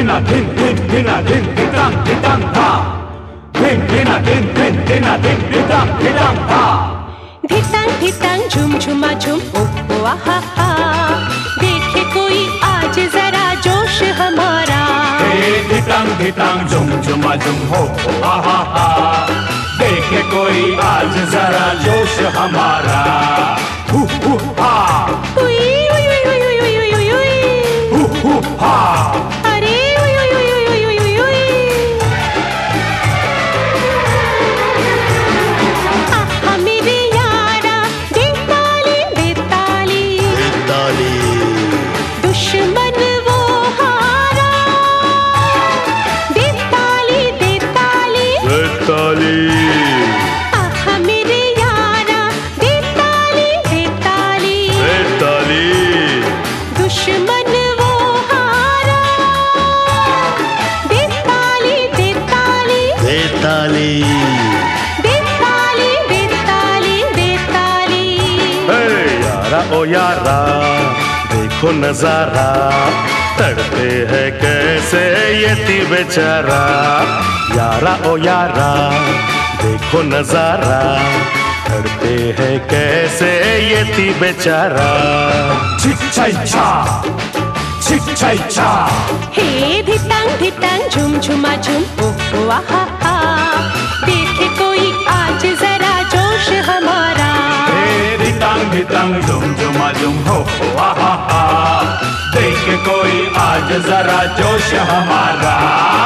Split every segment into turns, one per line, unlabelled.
धिना धिन धिन धिना धिन धितांग धितांग धा धिन धिना धिन धिन धिना धिन धितांग धितांग धा
धितांग धितांग झुम झुमा झुम ओ आहा हा देखे कोई आज जरा जोश हमारा
धितांग धितांग झुम झुमा झुम हो आहा हा देखे कोई आज जरा जोश हमारा हु हा
उई उई उई उई उई उई उई उई
हु हा
अरे उई उई उई उई उई उई उई आहा मेरे यारा बेताली बेताली
बेताली
दुश्मन वो हारा बेताली बेताली
बेताली
आहा मेरे यारा बेताली बेताली
बेताली
दुश्मन वो हारा बेताली बेताली
बेताली
बेताली बेताली बेताली
हे यारा ओ यारा देखो नजारा तड़पे है कैसे ये बेचारा यारा ओ यारा देखो नजारा तड़पे है कैसे ये बेचारा
छिक छाई छा छिक छाई छा
हे धितांग धितांग झुम झुमा झुम ओ आहा हा देखे कोई आज जरा जोश हमारा
धितांग धितांग झुम झुमा झुम हो आहा हा देख कोई आज जरा जोश हमारा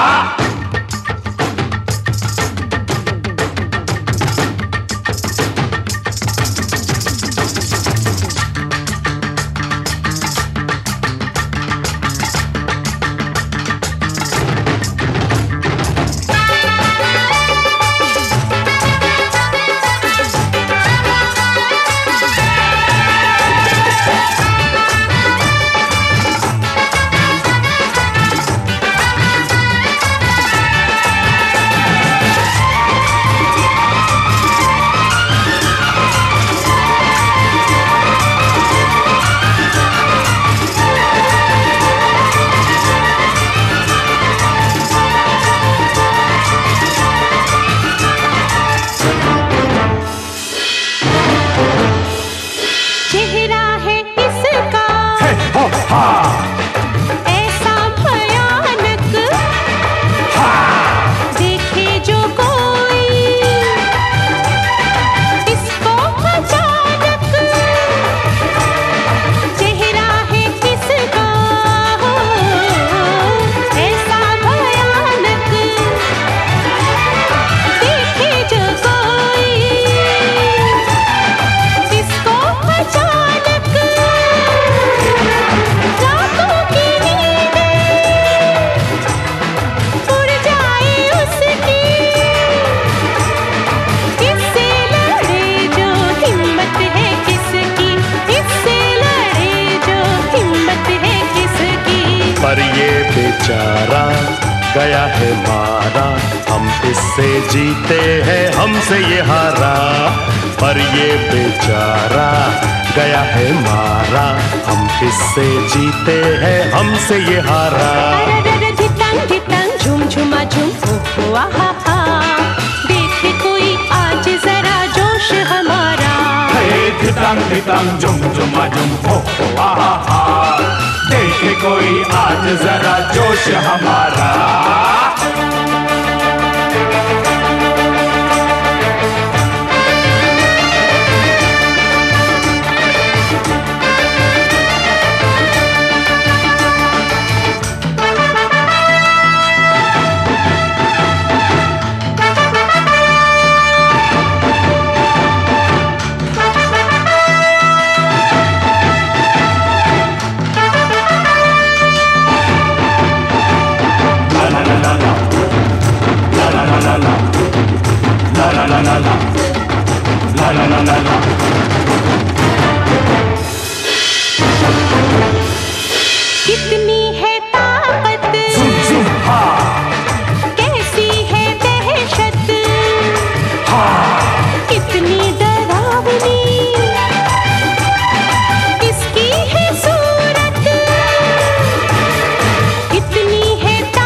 चेहरा है इसका ऐसा भयानक देखे जो कोई इसको अचानक चेहरा है इसका ऐसा भयानक देखे जो कोई इसको अचानक रातों की नींद उड़ जाए उसकी इससे लड़े जो हिम्मत है किसकी इससे लड़े जो हिम्मत है किसकी
पर ये बेचारा गया है मारा हम इससे जीते हैं हमसे ये हारा पर ये बेचारा गया है मारा हम इससे जीते हैं हमसे ये हारा
अरे धितांग धितांग झुम झुमा झुम ओ आहा हा देखे कोई आज जरा जोश हमारा
धितांग धितांग झुम झुमा झुम हो आहा हा देखे कोई आज जरा जोश हमारा
कितनी है ताकत कैसी है दहशत कितनी डरावनी इसकी है सूरत कितनी है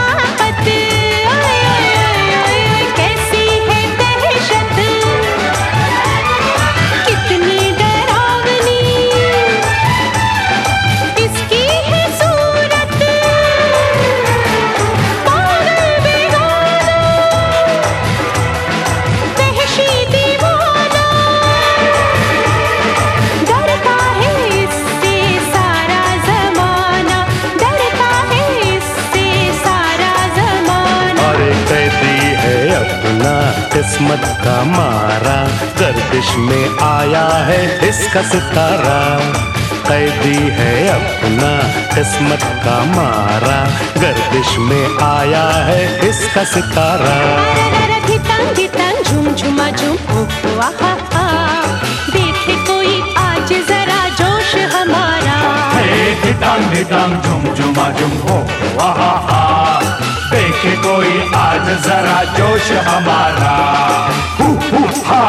किस्मत का मारा, गर्दिश में आया है इसका सितारा। कैदी है अपना किस्मत का मारा, गर्दिश में आया है इसका सितारा।
धितांग धितांग झुम झुमा झुम ओ आहा हा, देखे कोई आज जरा जोश हमारा।
धितांग धितांग झुम झुमा झुम हो आहा हा, देखे कोई आज जरा जोश हमारा। हु हा,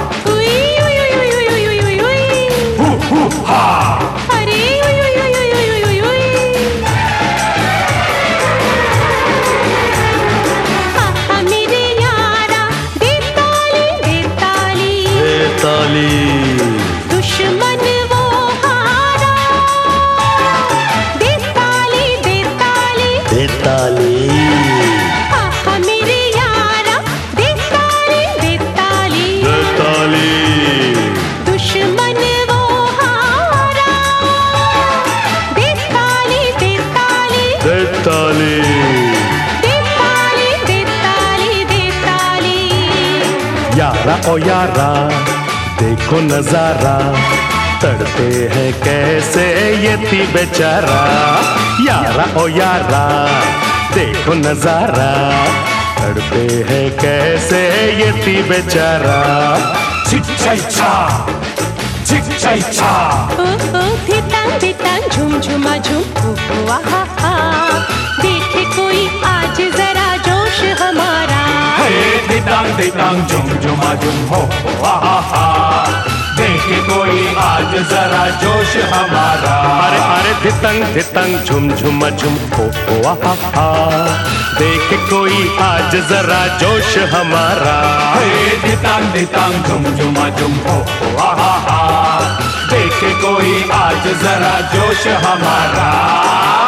दुश्मन वो हारा, दे ताली दे ताली
दे ताली।
आहा मेरे यारा, दे ताली दे ताली
दे ताली।
दुश्मन वो हारा, दे ताली दे ताली
दे ताली।
दे ताली दे ताली दे ताली।
यारा ओ यारा देखो नजारा, तड़पे हैं कैसे ये ती बेचारा। यारा ओ यारा देखो नजारा, तड़पे हैं कैसे ये ती बेचारा।
चिक चाई चा, चिक चाई चा।
धितांग धितांग झुम झुमा झुम ओ आहा हा, देखे कोई आज जरा जोश हमारा।
धितांग धितांग झुम झुमा झुम हो आहा हा, देखे कोई आज जरा जोश हमारा।
अरे अरे धितंग धितंग झुम झुम झुम ओ आहा हा, देखे कोई आज जरा जोश हमारा।
धितांग धितांग झुम झुमा झुम हो आहा हा, देखे कोई आज जरा जोश हमारा।